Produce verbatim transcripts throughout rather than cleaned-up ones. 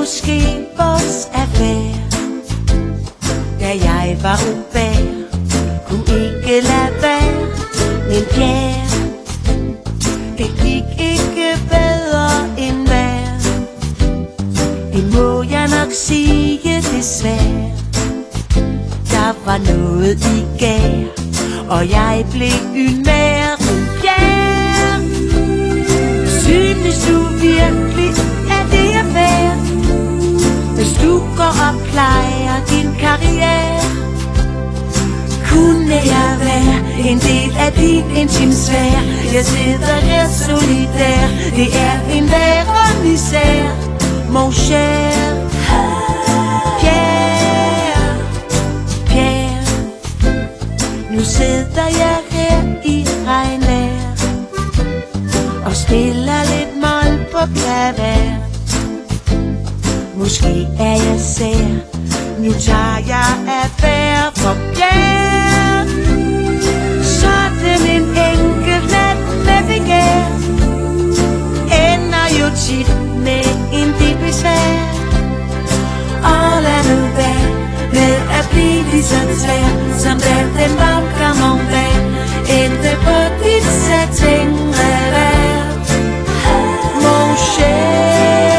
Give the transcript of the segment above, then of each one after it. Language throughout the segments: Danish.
måske vores affære. Da jeg var au pair, kunne ikke lade være. Men Pierre, det gik ikke bedre end vejr. Det må jeg nok sige desværre. Der var noget i gær, og jeg blev en mere. Pierre, synes du virkelig, at det er fair, hvis du går og plejer din karriere? Kunne jeg være en del af din intimsfære? Jeg sidder her solidær, det er en værre misère. Mon cher Pierre, Pierre, nu sidder jeg her i regnvejr og spiller lidt mol på klaver. Måske er jeg sær, nu tager jeg affære for Pierre. Sådan en enkelt nat med begær ender jo tit med en del besvær. Og lad nu være med at blive lige så svær, som da den var camembert endte på dit satin-revers. Mon cher,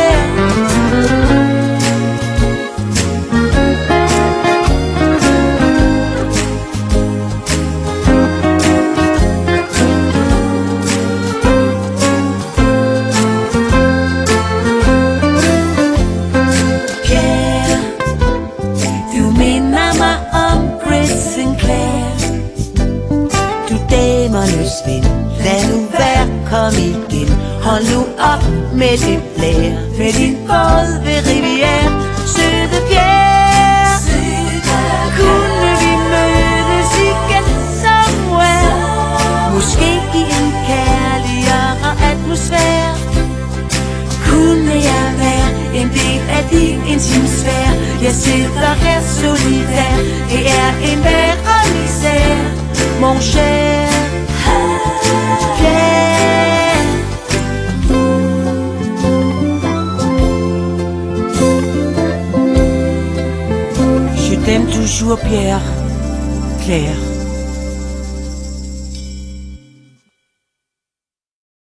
lad nu være, kom igen. Hold nu op med dit blær, med din båd ved Rivière. Søde Pierre, kunne vi mødes igen somewhere? Måske i en kærligere atmosfære. Kunne jeg være en del af din intimsfære? Jeg sidder her solidær, det er en værre misère. Mon cher Pierre, je t'aime toujours Pierre, Claire.